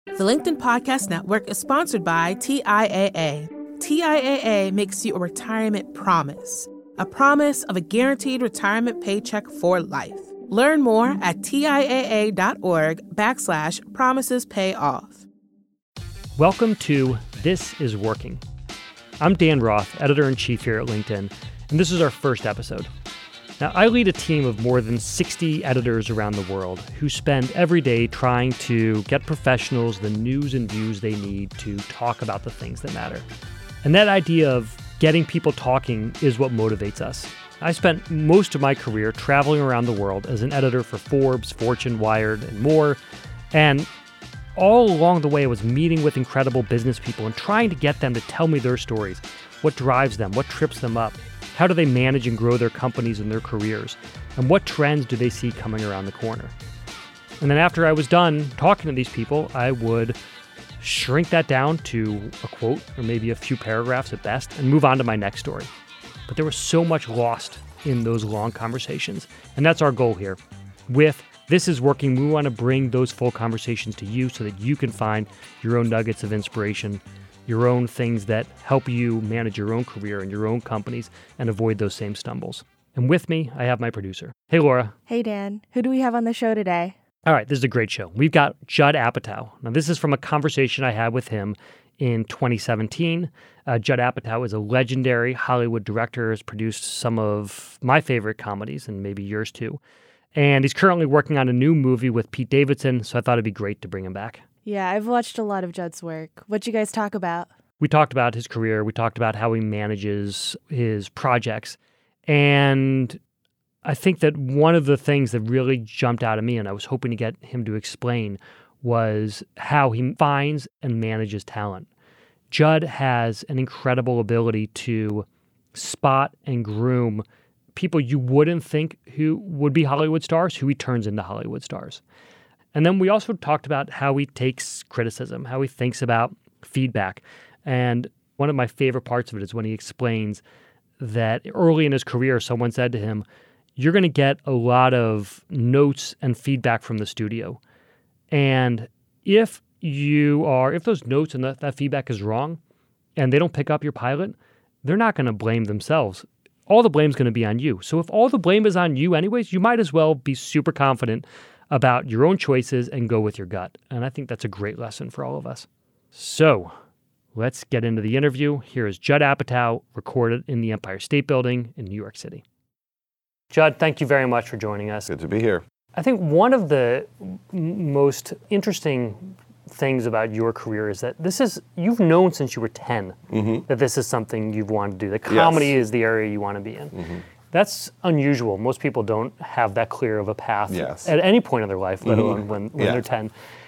The LinkedIn Podcast Network is sponsored by TIAA. TIAA makes you a retirement promise, a promise of a guaranteed retirement paycheck for life. Learn more at TIAA.org/promises pay off. Welcome to This Is Working. I'm Dan Roth, editor-in-chief here at LinkedIn, and this is our first episode. Now, I lead a team of more than 60 editors around the world who spend every day trying to get professionals the news and views they need to talk about the things that matter. And that idea of getting people talking is what motivates us. I spent most of my career traveling around the world as an editor for Forbes, Fortune, Wired, and more. And all along the way, I was meeting with incredible business people and trying to get them to tell me their stories. What drives them? What trips them up? How do they manage and grow their companies and their careers? And what trends do they see coming around the corner? And then after I was done talking to these people, I would shrink that down to a quote or maybe a few paragraphs at best and move on to my next story. But there was so much lost in those long conversations. And that's our goal here. With This Is Working, we want to bring those full conversations to you so that you can find your own nuggets of inspiration, your own things that help you manage your own career and your own companies and avoid those same stumbles. And with me, I have my producer. Hey, Laura. Hey, Dan. Who do we have on the show today? All right, this is a great show. We've got Judd Apatow. Now, this is from a conversation I had with him in 2017. Judd Apatow is a legendary Hollywood director, has produced some of my favorite comedies and maybe yours too. And he's currently working on a new movie with Pete Davidson, so I thought it'd be great to bring him back. Yeah, I've watched a lot of Judd's work. What'd you guys talk about? We talked about his career. We talked about how he manages his projects. And I think that one of the things that really jumped out at me, and I was hoping to get him to explain, was how he finds and manages talent. Judd has an incredible ability to spot and groom people you wouldn't think who would be Hollywood stars, who he turns into Hollywood stars. And then we also talked about how he takes criticism, how he thinks about feedback. And one of my favorite parts of it is when he explains that early in his career, someone said to him, you're going to get a lot of notes and feedback from the studio. And if those notes and that feedback is wrong and they don't pick up your pilot, they're not going to blame themselves. All the blame's going to be on you. So if all the blame is on you anyways, you might as well be super confident about your own choices and go with your gut. And I think that's a great lesson for all of us. So let's get into the interview. Here is Judd Apatow, recorded in the Empire State Building in New York City. Judd, thank you very much for joining us. Good to be here. I think one of the most interesting things about your career is that you've known since you were 10 that this is something you've wanted to do. That comedy is the area you want to be in. Mm-hmm. That's unusual. Most people don't have that clear of a path at any point in their life, let alone when they're 10.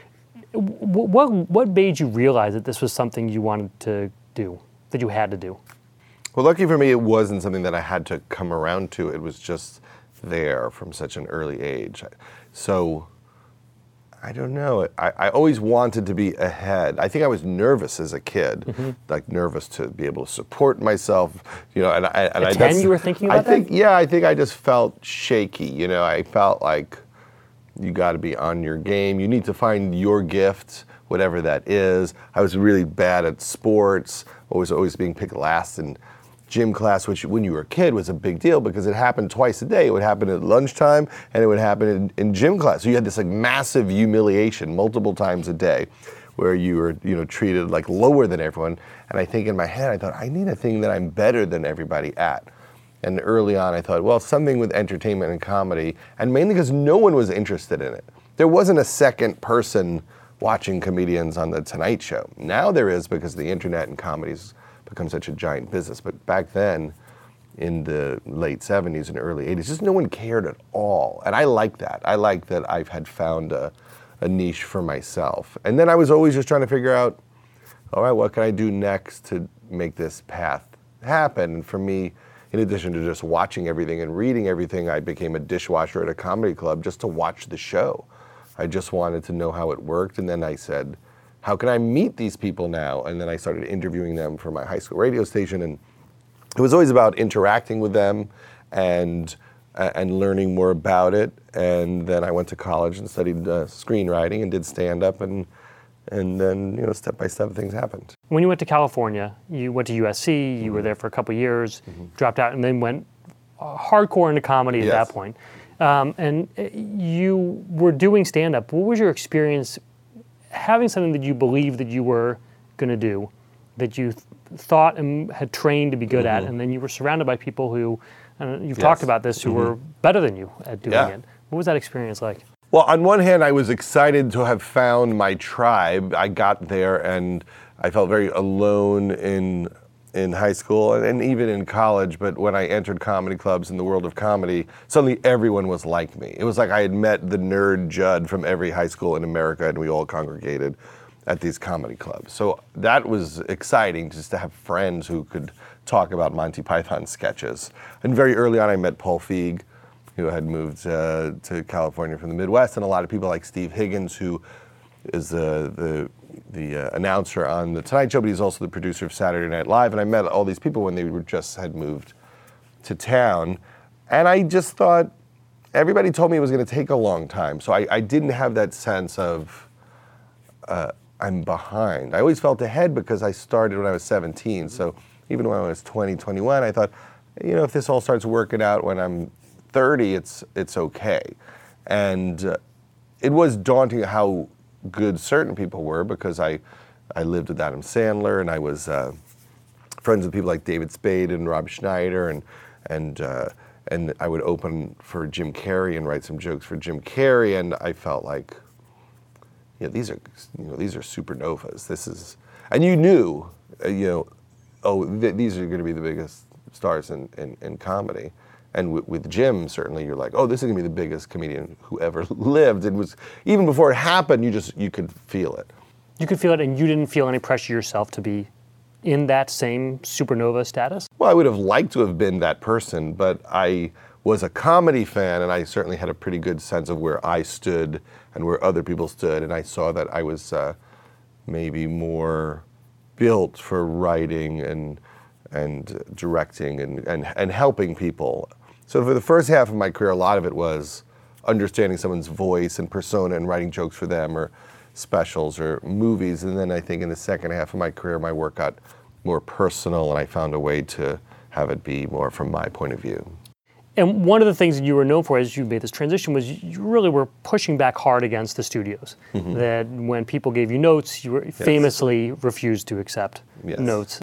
What made you realize that this was something you wanted to do, that you had to do? Well, lucky for me, it wasn't something that I had to come around to. It was just there from such an early age. So, I don't know. I always wanted to be ahead. I think I was nervous as a kid, like nervous to be able to support myself. At 10, you were thinking about that? Yeah, I think I just felt shaky. I felt like you got to be on your game. You need to find your gift, whatever that is. I was really bad at sports. Always being picked last in gym class, which when you were a kid was a big deal because it happened twice a day. It would happen at lunchtime and it would happen in gym class. So you had this like massive humiliation multiple times a day where you were, treated like lower than everyone. And I think in my head, I thought, I need a thing that I'm better than everybody at. And early on, I thought, well, something with entertainment and comedy, and mainly because no one was interested in it. There wasn't a second person watching comedians on The Tonight Show. Now there is because the internet and comedy's become such a giant business. But back then, in the late 70s and early 80s, just no one cared at all. And I like that. I like that I've had found a niche for myself. And then I was always just trying to figure out, all right, what can I do next to make this path happen? And for me, in addition to just watching everything and reading everything, I became a dishwasher at a comedy club just to watch the show. I just wanted to know how it worked. And then I said, how can I meet these people now? And then I started interviewing them for my high school radio station. And it was always about interacting with them and learning more about it. And then I went to college and studied screenwriting and did stand-up. And And then, step by step, things happened. When you went to California, you went to USC, you were there for a couple of years, dropped out, and then went hardcore into comedy at that point. And you were doing stand-up. What was your experience having something that you believed that you were going to do, that you thought and had trained to be good at, and then you were surrounded by people who, you've talked about this, who were better than you at doing it. What was that experience like? Well, on one hand, I was excited to have found my tribe. I got there and I felt very alone in high school and even in college, but when I entered comedy clubs in the world of comedy, suddenly everyone was like me. It was like I had met the nerd Judd from every high school in America, and we all congregated at these comedy clubs. So that was exciting, just to have friends who could talk about Monty Python sketches. And very early on, I met Paul Feig, who had moved to California from the Midwest, and a lot of people like Steve Higgins, who is the announcer on The Tonight Show, but he's also the producer of Saturday Night Live. And I met all these people when they had moved to town. And I just thought, everybody told me it was going to take a long time. So I didn't have that sense of, I'm behind. I always felt ahead because I started when I was 17. So even when I was 20, 21, I thought, if this all starts working out when I'm 30, it's okay. And it was daunting how good certain people were, because I lived with Adam Sandler, and I was friends with people like David Spade and Rob Schneider, and I would open for Jim Carrey and write some jokes for Jim Carrey, and I felt like, these are supernovas. This is, and you knew, these are going to be the biggest stars in comedy. And with Jim, certainly, you're like, oh, this is going to be the biggest comedian who ever lived. It was, even before it happened, you could feel it. You could feel it, and you didn't feel any pressure yourself to be in that same supernova status? Well, I would have liked to have been that person, but I was a comedy fan, and I certainly had a pretty good sense of where I stood and where other people stood, and I saw that I was maybe more built for writing and directing and helping people. So for the first half of my career, a lot of it was understanding someone's voice and persona and writing jokes for them, or specials or movies. And then I think in the second half of my career, my work got more personal, and I found a way to have it be more from my point of view. And one of the things that you were known for as you made this transition was you really were pushing back hard against the studios. That when people gave you notes, you famously refused to accept notes.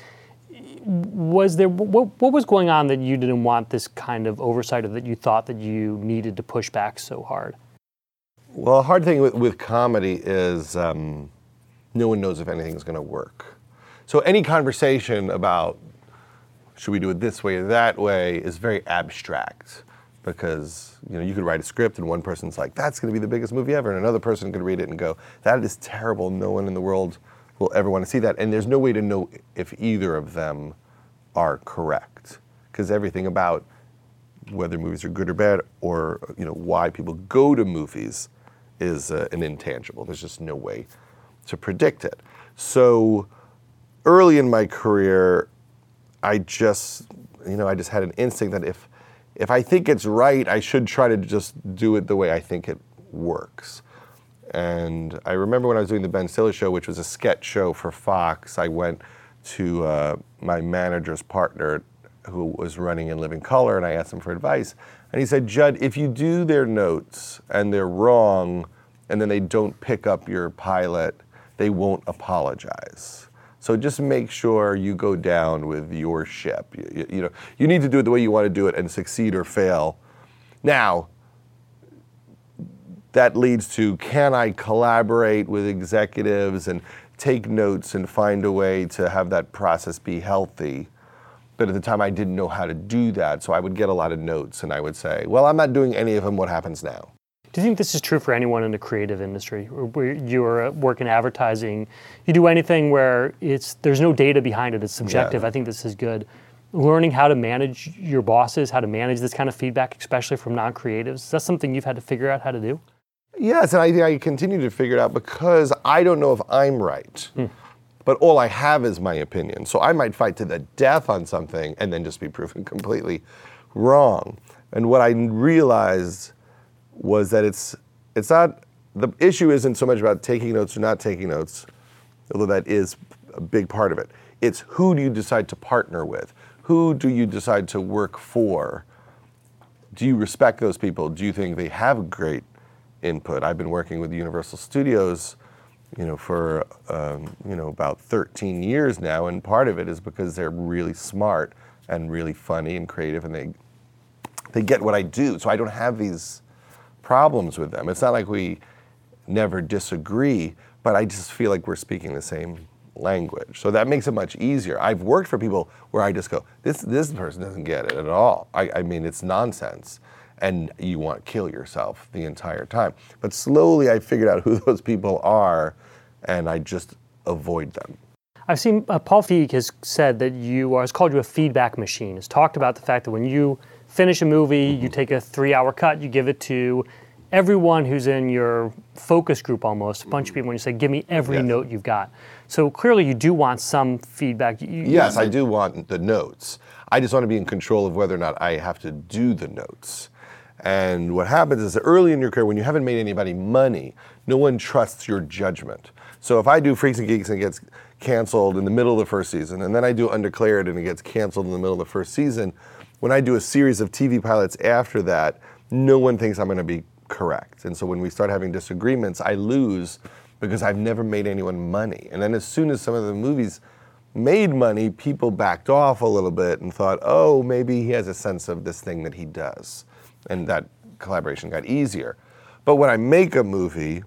Was there, what was going on that you didn't want this kind of oversight, or that you thought that you needed to push back so hard? Well, a hard thing with comedy is no one knows if anything's going to work. So any conversation about should we do it this way or that way is very abstract, because you could write a script and one person's like, that's going to be the biggest movie ever, and another person could read it and go, that is terrible, no one in the world will ever want to see that. And there's no way to know if either of them are correct, because everything about whether movies are good or bad, or why people go to movies, is an intangible. There's just no way to predict it. So early in my career, I just had an instinct that if I think it's right, I should try to just do it the way I think it works. And I remember when I was doing the Ben Stiller Show, which was a sketch show for Fox, I went to my manager's partner, who was running In Living Color, and I asked him for advice. And he said, Judd, if you do their notes and they're wrong, and then they don't pick up your pilot, they won't apologize. So just make sure you go down with your ship. You need to do it the way you want to do it and succeed or fail. Now, that leads to, can I collaborate with executives and take notes and find a way to have that process be healthy? But at the time, I didn't know how to do that, so I would get a lot of notes, and I would say, well, I'm not doing any of them, what happens now? Do you think this is true for anyone in the creative industry, or where you're working advertising? You do anything where there's no data behind it, it's subjective. I think this is good. Learning how to manage your bosses, how to manage this kind of feedback, especially from non-creatives, is that something you've had to figure out how to do? Yes, and I think I continue to figure it out, because I don't know if I'm right. But all I have is my opinion. So I might fight to the death on something and then just be proven completely wrong. And what I realized was that it's not the issue isn't so much about taking notes or not taking notes, although that is a big part of it. It's who do you decide to partner with? Who do you decide to work for? Do you respect those people? Do you think they have great input? I've been working with Universal Studios, for about 13 years now, and part of it is because they're really smart and really funny and creative, and they get what I do, so I don't have these problems with them. It's not like we never disagree, but I just feel like we're speaking the same language. So that makes it much easier. I've worked for people where I just go, this person doesn't get it at all. I mean, it's nonsense. And you want to kill yourself the entire time. But slowly I figured out who those people are, and I just avoid them. I've seen Paul Feig has said that has called you a feedback machine. Has talked about the fact that when you finish a movie, you take a 3-hour cut, you give it to everyone who's in your focus group almost, a bunch of people, and you say, give me every note you've got. So clearly you do want some feedback. Yes, I do want the notes. I just want to be in control of whether or not I have to do the notes. And what happens is that early in your career, when you haven't made anybody money, no one trusts your judgment. So if I do Freaks and Geeks and it gets canceled in the middle of the first season, and then I do Undeclared and it gets canceled in the middle of the first season, when I do a series of TV pilots after that, no one thinks I'm going to be correct. And so when we start having disagreements, I lose because I've never made anyone money. And then as soon as some of the movies made money, people backed off a little bit and thought, oh, maybe he has a sense of this thing that he does. And that collaboration got easier. But when I make a movie,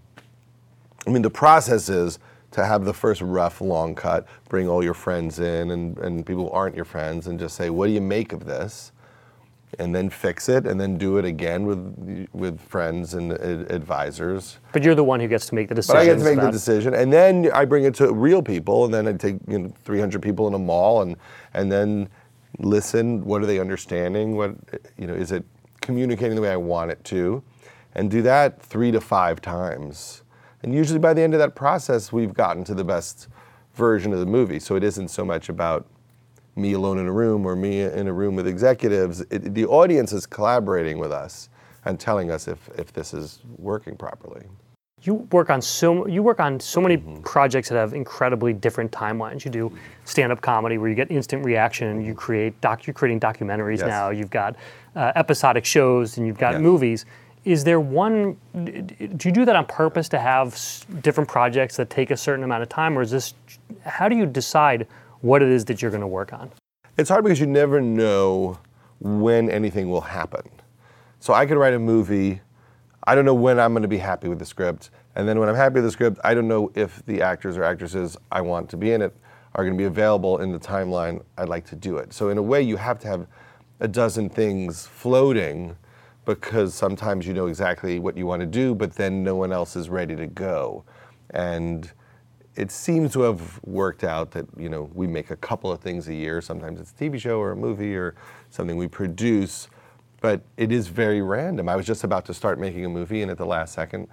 the process is to have the first rough long cut, bring all your friends in and people who aren't your friends and just say, what do you make of this? And then fix it and then do it again with friends and advisors. But you're the one who gets to make the decision. But I get to make the decision, and then I bring it to real people, and then I take 300 people in a mall and then listen, what are they understanding? What is it communicating the way I want it to, and do that 3 to 5 times. And usually by the end of that process, we've gotten to the best version of the movie. So it isn't so much about me alone in a room or me in a room with executives. The audience is collaborating with us and telling us if this is working properly. You work on so many projects that have incredibly different timelines. You do stand-up comedy where you get instant reaction. You you're creating documentaries now. You've got episodic shows, and you've got movies. Is there one? Do you do that on purpose to have different projects that take a certain amount of time, or is this? How do you decide what it is that you're going to work on? It's hard because you never know when anything will happen. So I could write a movie. I don't know when I'm going to be happy with the script. And then when I'm happy with the script, I don't know if the actors or actresses I want to be in it are going to be available in the timeline I'd like to do it. So in a way, you have to have a dozen things floating because sometimes you know exactly what you want to do, but then no one else is ready to go. And it seems to have worked out that, we make a couple of things a year. Sometimes it's a TV show or a movie or something we produce. But it is very random. I was just about to start making a movie, and at the last second,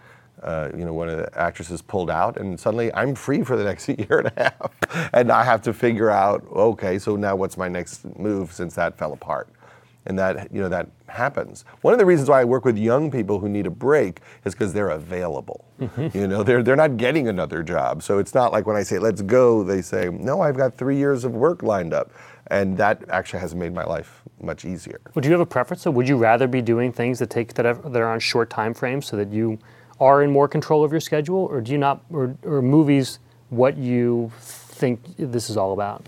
one of the actresses pulled out, and suddenly I'm free for the next year and a half. And I have to figure out, okay, so now what's my next move since that fell apart? And that happens. One of the reasons why I work with young people who need a break is because they're available. They're not getting another job. So it's not like when I say, let's go, they say, no, I've got 3 years of work lined up. And that actually has made my life much easier. Would you have a preference? So would you rather be doing things that are on short time frames so that you are in more control of your schedule, or do you not, or movies what you think this is all about?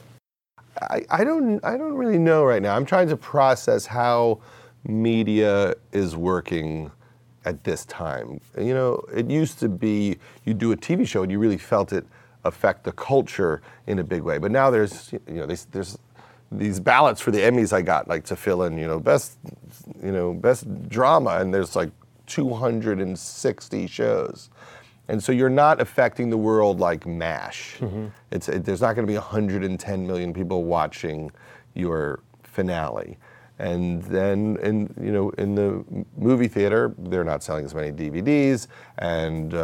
I don't really know right now. I'm trying to process how media is working at this time. It used to be you do a TV show and you really felt it affect the culture in a big way. But now there's these ballots for the Emmys I got to fill in, best drama, and there's 260 shows. And so you're not affecting the world like MASH. There's not going to be 110 million people watching your finale. And then in the movie theater, they're not selling as many DVDs, and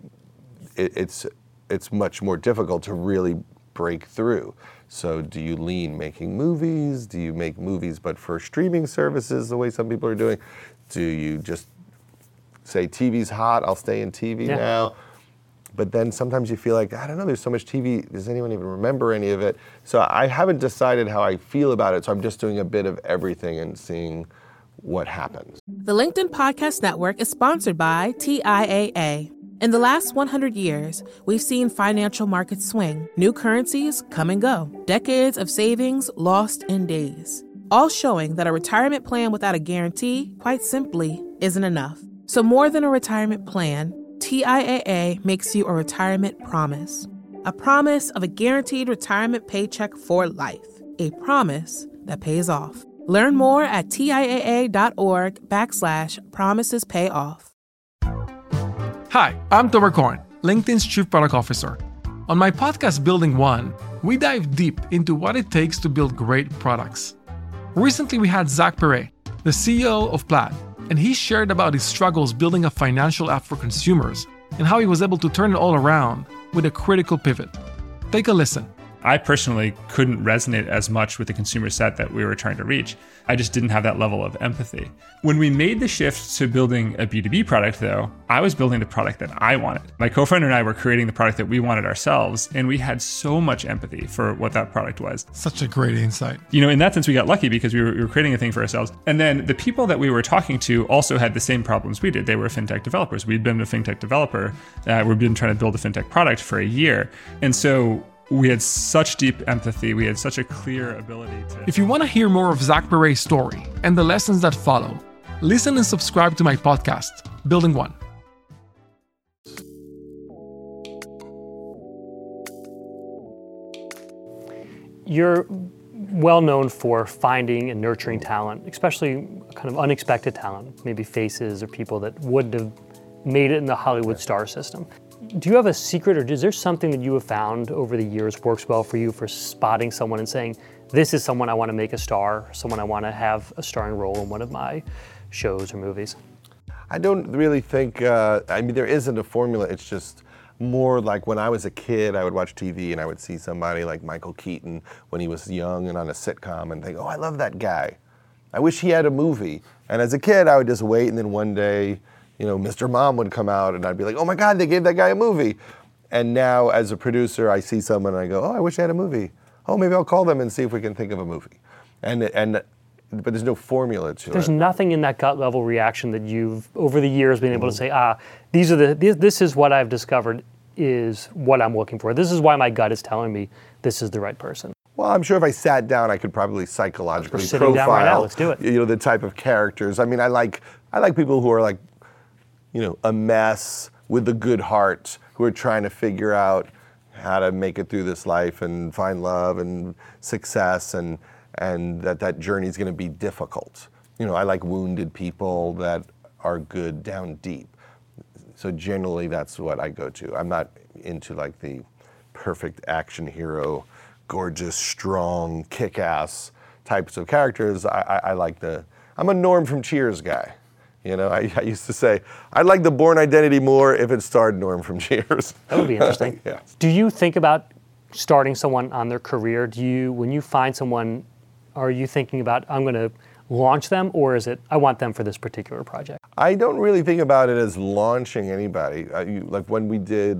it's much more difficult to really break through. So do you lean making movies? Do you make movies but for streaming services the way some people are doing? Do you just say TV's hot, I'll stay in TV now. But then sometimes you feel like, I don't know, there's so much TV, does anyone even remember any of it? So I haven't decided how I feel about it, so I'm just doing a bit of everything and seeing what happens. The LinkedIn Podcast Network is sponsored by TIAA. In the last 100 years, we've seen financial markets swing, new currencies come and go, decades of savings lost in days, all showing that a retirement plan without a guarantee, quite simply, isn't enough. So more than a retirement plan, TIAA makes you a retirement promise. A promise of a guaranteed retirement paycheck for life. A promise that pays off. Learn more at TIAA.org/promisespayoff. Hi, I'm Tomer Cohen, LinkedIn's Chief Product Officer. On my podcast, Building One, we dive deep into what it takes to build great products. Recently, we had Zach Perret, the CEO of Plaid, and he shared about his struggles building a financial app for consumers and how he was able to turn it all around with a critical pivot. Take a listen. I personally couldn't resonate as much with the consumer set that we were trying to reach. I just didn't have that level of empathy. When we made the shift to building a B2B product, though, I was building the product that I wanted. My co-founder and I were creating the product that we wanted ourselves, and we had so much empathy for what that product was. Such a great insight. In that sense, we got lucky because we were creating a thing for ourselves. And then the people that we were talking to also had the same problems we did. They were fintech developers. We'd been a fintech developer. We'd been trying to build a fintech product for a year. And so we had such deep empathy. We had such a clear ability to... If you want to hear more of Zach Perret's story and the lessons that follow, listen and subscribe to my podcast, Building One. You're well known for finding and nurturing talent, especially kind of unexpected talent, maybe faces or people that wouldn't have made it in the Hollywood star system. Do you have a secret, or is there something that you have found over the years works well for you for spotting someone and saying, this is someone I want to make a star, someone I want to have a starring role in one of my shows or movies? I don't really think, there isn't a formula. It's just more like when I was a kid, I would watch TV and I would see somebody like Michael Keaton when he was young and on a sitcom and think, oh, I love that guy. I wish he had a movie. And as a kid, I would just wait, and then one day, Mr. Mom would come out and I'd be like, oh my God, they gave that guy a movie. And now as a producer, I see someone and I go, oh, I wish I had a movie. Oh, maybe I'll call them and see if we can think of a movie. But there's no formula to it. There's nothing in that gut level reaction that you've, over the years, been able to say, this is what I've discovered is what I'm looking for. This is why my gut is telling me this is the right person. Well, I'm sure if I sat down, I could probably psychologically sitting down right now. Let's do it. The type of characters. I mean, I like people who are like, a mess with a good heart, who are trying to figure out how to make it through this life and find love and success, and that journey is going to be difficult. I like wounded people that are good down deep. So generally that's what I go to. I'm not into like the perfect action hero, gorgeous, strong, kick-ass types of characters. I like I'm a Norm from Cheers guy. I used to say, I'd like the Bourne Identity more if it starred Norm from Cheers. That would be interesting. Yeah. Do you think about starting someone on their career? When you find someone, are you thinking about, I'm going to launch them, or is it, I want them for this particular project? I don't really think about it as launching anybody. Like when we did,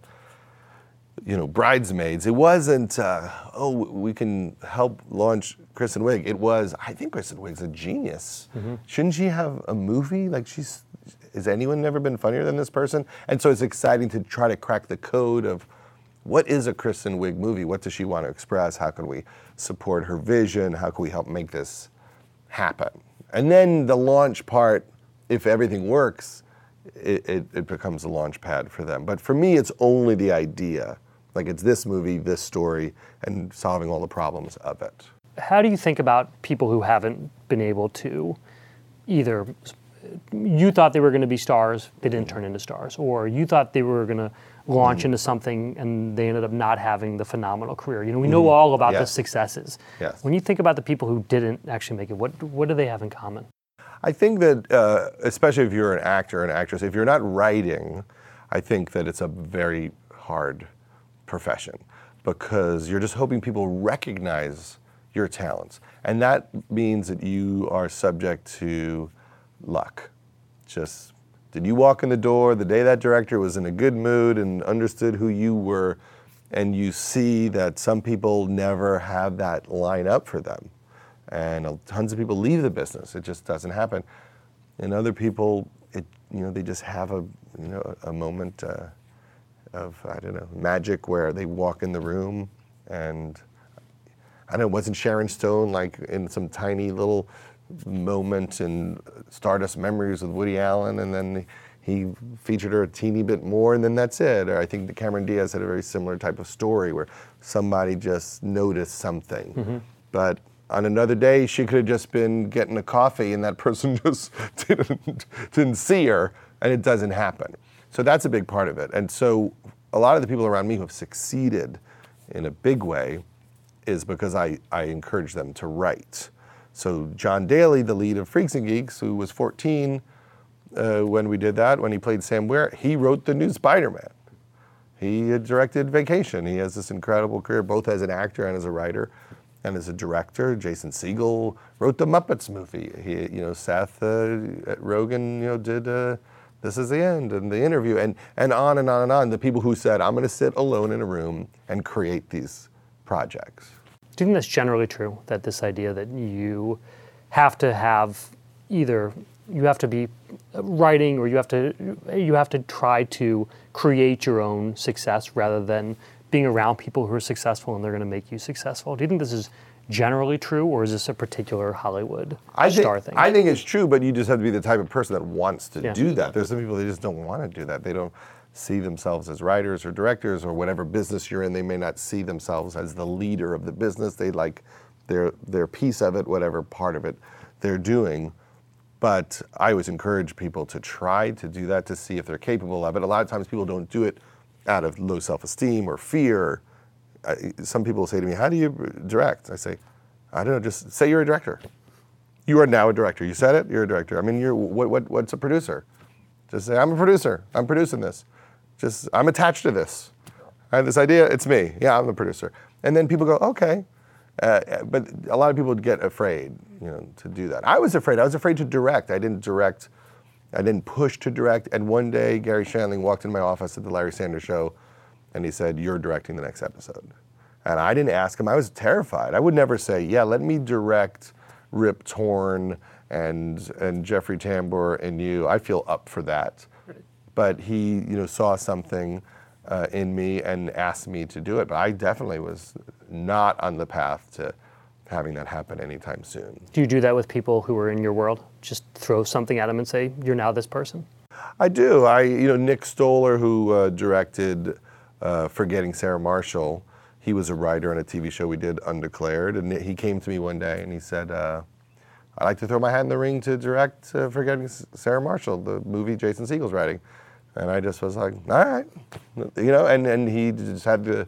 Bridesmaids, it wasn't, we can help launch Kristen Wiig. It was, I think Kristen Wiig's a genius. Mm-hmm. Shouldn't she have a movie? Like has anyone ever been funnier than this person? And so it's exciting to try to crack the code of what is a Kristen Wiig movie? What does she want to express? How can we support her vision? How can we help make this happen? And then the launch part, if everything works, it becomes a launch pad for them. But for me, it's only the idea. Like it's this movie, this story, and solving all the problems of it. How do you think about people who haven't been able to either, you thought they were going to be stars, they didn't turn into stars, or you thought they were going to launch into something and they ended up not having the phenomenal career? We know all about the successes. Yes. When you think about the people who didn't actually make it, what do they have in common? I think that, especially if you're an actor and actress, if you're not writing, I think that it's a very hard profession because you're just hoping people recognize your talents. And that means that you are subject to luck. Just Did you walk in the door the day that director was in a good mood and understood who you were? And you see that some people never have that line up for them. And tons of people leave the business. It just doesn't happen. And other people, they just have a moment of, magic where they walk in the room and, wasn't Sharon Stone like in some tiny little moment in Stardust Memories with Woody Allen, and then he featured her a teeny bit more, and then that's it. Or I think that Cameron Diaz had a very similar type of story where somebody just noticed something. Mm-hmm. But on another day, she could have just been getting a coffee and that person just didn't see her, and it doesn't happen. So that's a big part of it. And so a lot of the people around me who have succeeded in a big way is because I encourage them to write. So John Daly, the lead of Freaks and Geeks, who was 14 when we did that, when he played Sam Ware, he wrote the new Spider-Man. He had directed Vacation. He has this incredible career, both as an actor and as a writer and as a director. Jason Segel wrote the Muppets movie. Seth Rogen, did This Is the End and The Interview, and on and on and on. The people who said, I'm going to sit alone in a room and create these projects. Do you think that's generally true, that this idea that you have to have either, you have to be writing or you have to try to create your own success rather than being around people who are successful and they're going to make you successful? Do you think this is generally true, or is this a particular Hollywood star thing? I think it's true, but you just have to be the type of person that wants to do that. There's some people that just don't want to do that. They don't see themselves as writers or directors or whatever business you're in. They may not see themselves as the leader of the business. They like their piece of it, whatever part of it they're doing. But I always encourage people to try to do that to see if they're capable of it. A lot of times people don't do it out of low self-esteem or fear. Some people say to me, how do you direct? I say, I don't know, just say you're a director. You are now a director. You said it, you're a director. I mean, what's a producer? Just say, I'm a producer. I'm producing this. I'm attached to this. I have this idea, it's me. Yeah, I'm the producer. And then people go, okay. But a lot of people get afraid, to do that. I was afraid to direct. I didn't push to direct. And one day, Gary Shandling walked in my office at the Larry Sanders Show, and he said, you're directing the next episode. And I didn't ask him. I was terrified. I would never say, yeah, let me direct Rip Torn and Jeffrey Tambor and you. I feel up for that. But he, saw something in me and asked me to do it. But I definitely was not on the path to having that happen anytime soon. Do you do that with people who are in your world? Just throw something at them and say, you're now this person? I do. Nick Stoller, who directed Forgetting Sarah Marshall, he was a writer on a TV show we did, Undeclared, and he came to me one day and he said, I'd like to throw my hat in the ring to direct Forgetting Sarah Marshall, the movie Jason Segel's writing. And I just was like, all right, and he just had the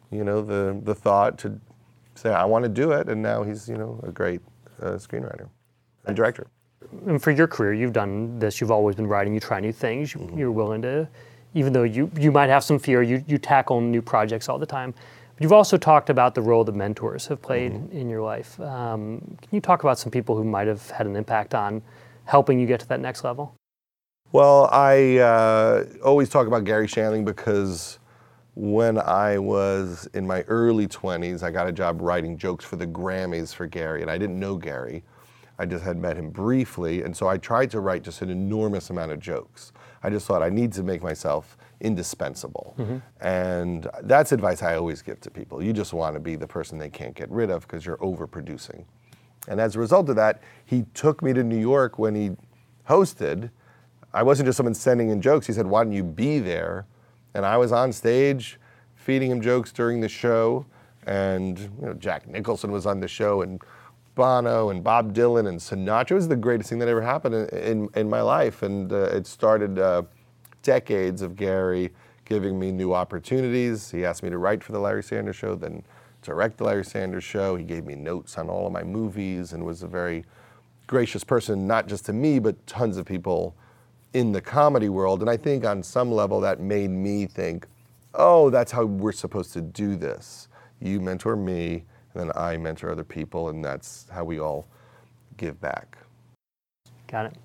thought to say, I want to do it, and now he's, a great screenwriter and director. And for your career, you've done this, you've always been writing, you try new things, you're willing to, even though you might have some fear, you tackle new projects all the time. But you've also talked about the role that mentors have played in your life. Can you talk about some people who might have had an impact on helping you get to that next level? Well, I always talk about Gary Shandling because when I was in my early 20s, I got a job writing jokes for the Grammys for Gary, and I didn't know Gary. I just had met him briefly, and so I tried to write just an enormous amount of jokes. I just thought I need to make myself indispensable. And that's advice I always give to people. You just want to be the person they can't get rid of because you're overproducing. And as a result of that, he took me to New York when he hosted. I wasn't just someone sending in jokes. He said, why don't you be there? And I was on stage feeding him jokes during the show. And Jack Nicholson was on the show, and Bono and Bob Dylan and Sinatra. It was the greatest thing that ever happened in my life. And it started decades of Gary giving me new opportunities. He asked me to write for the Larry Sanders Show, then direct the Larry Sanders Show. He gave me notes on all of my movies and was a very gracious person, not just to me, but tons of people in the comedy world. And I think on some level that made me think, oh, that's how we're supposed to do this. You mentor me, and then I mentor other people, and that's how we all give back. Got it.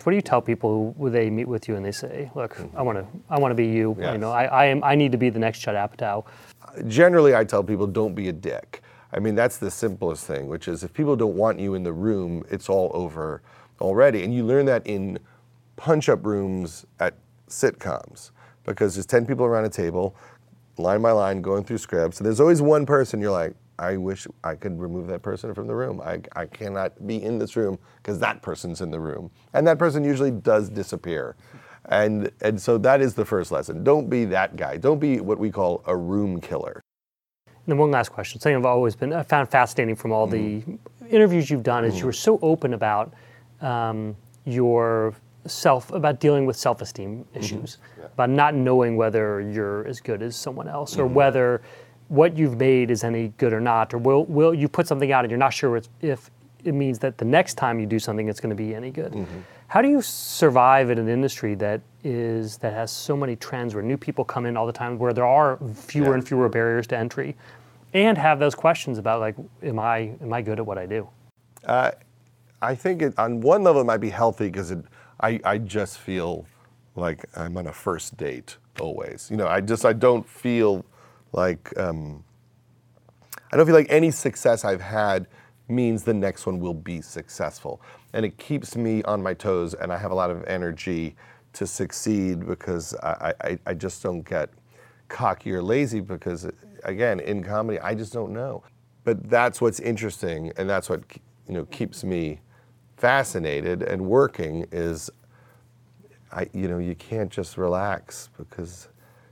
What do you tell people when they meet with you and they say, "Look, I want to be you. Yes. You know, I need to be the next Judd Apatow." Generally, I tell people, don't be a dick. I mean, that's the simplest thing, which is if people don't want you in the room, it's all over already. And you learn that in punch-up rooms at sitcoms, because there's 10 people around a table, line by line, going through scripts, and there's always one person you're like, I wish I could remove that person from the room. I cannot be in this room because that person's in the room. And that person usually does disappear. And so that is the first lesson. Don't be that guy. Don't be what we call a room killer. And then one last question. Something I found fascinating from all the interviews you've done is you were so open about about dealing with self-esteem issues, about not knowing whether you're as good as someone else, or whether what you've made is any good or not, or will you put something out and you're not sure if it means that the next time you do something it's going to be any good. How do you survive in an industry that has so many trends where new people come in all the time, where there are fewer and fewer barriers to entry, and have those questions about, like, am I good at what I do? I think on one level it might be healthy because I just feel like I'm on a first date always. You know, I don't feel like any success I've had means the next one will be successful. And it keeps me on my toes, and I have a lot of energy to succeed because I just don't get cocky or lazy because, again, in comedy, I just don't know. But that's what's interesting, and that's what keeps me fascinated and working is, you can't just relax because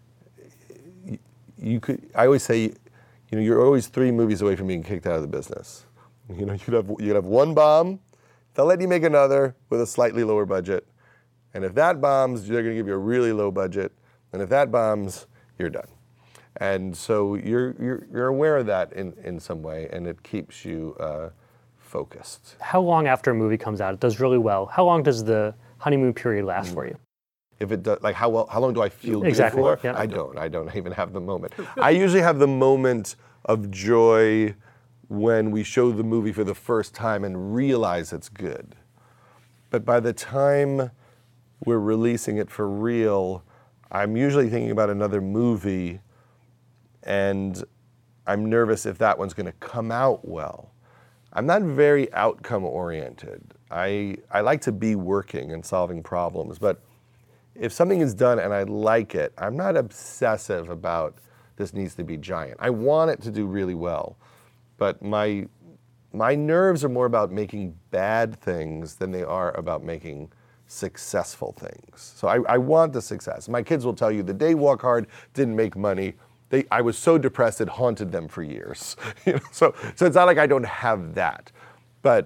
I always say, you're always 3 movies away from being kicked out of the business. You'd have one bomb, they'll let you make another with a slightly lower budget. And if that bombs, they're going to give you a really low budget. And if that bombs, you're done. And so you're aware of that in some way, and it keeps you focused. How long after a movie comes out, it does really well, how long does the honeymoon period last for you? If it does, like how long do I feel exactly. good for? Yeah. I don't even have the moment. I usually have the moment of joy when we show the movie for the first time and realize it's good. But by the time we're releasing it for real, I'm usually thinking about another movie, and I'm nervous if that one's going to come out well. I'm not very outcome oriented. I like to be working and solving problems, but if something is done and I like it, I'm not obsessive about this needs to be giant. I want it to do really well, but my nerves are more about making bad things than they are about making successful things. So I want the success. My kids will tell you the day Walk Hard didn't make money, I was so depressed it haunted them for years. So it's not like I don't have that, but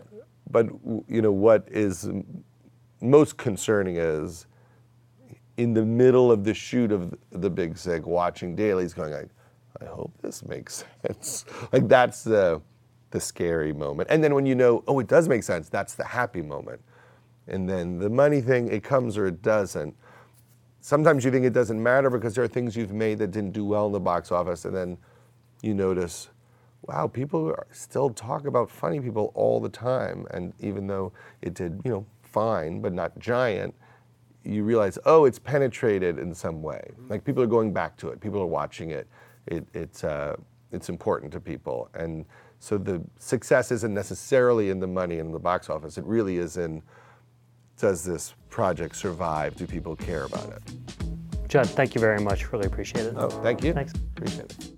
what is most concerning is in the middle of the shoot of The Big Sick, watching dailies, going like, I hope this makes sense. Like that's the scary moment. And then when it does make sense, that's the happy moment. And then the money thing, it comes or it doesn't. Sometimes you think it doesn't matter because there are things you've made that didn't do well in the box office, and then you notice, wow, people still talk about Funny People all the time. And even though it did, fine, but not giant, you realize, it's penetrated in some way. Like people are going back to it, people are watching it. It's important to people. And so the success isn't necessarily in the money in the box office. It really is in, does this project survive? Do people care about it? Judd, thank you very much. Really appreciate it. Oh, thank you. Thanks. Appreciate it.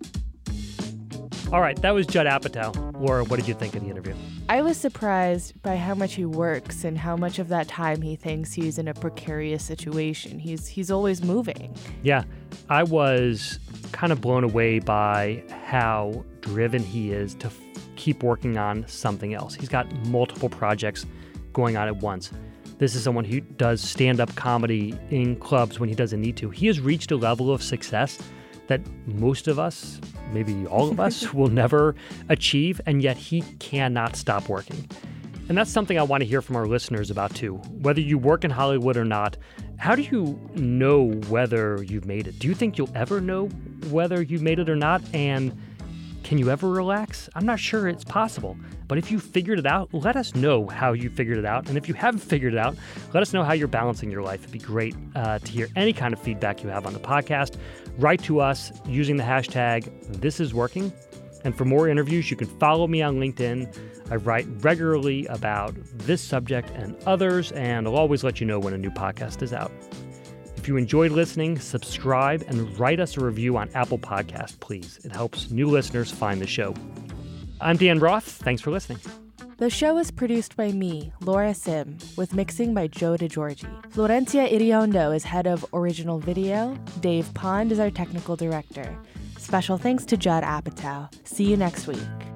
All right, that was Judd Apatow. Laura, what did you think of the interview? I was surprised by how much he works and how much of that time he thinks he's in a precarious situation. He's always moving. Yeah, I was kind of blown away by how driven he is to keep working on something else. He's got multiple projects going on at once. This is someone who does stand-up comedy in clubs when he doesn't need to. He has reached a level of success that most of us, maybe all of us, will never achieve, and yet he cannot stop working. And that's something I want to hear from our listeners about too. Whether you work in Hollywood or not, how do you know whether you've made it? Do you think you'll ever know whether you've made it or not? And Can you ever relax? I'm not sure it's possible. But if you figured it out, let us know how you figured it out. And if you haven't figured it out, let us know how you're balancing your life. It'd be great to hear any kind of feedback you have on the podcast. Write to us using the hashtag #ThisIsWorking. And for more interviews, you can follow me on LinkedIn. I write regularly about this subject and others, and I'll always let you know when a new podcast is out. If you enjoyed listening, subscribe and write us a review on Apple Podcasts, please. It helps new listeners find the show. I'm Dan Roth. Thanks for listening. The show is produced by me, Laura Sim, with mixing by Joe DeGiorgi. Florencia Iriondo is head of original video. Dave Pond is our technical director. Special thanks to Judd Apatow. See you next week.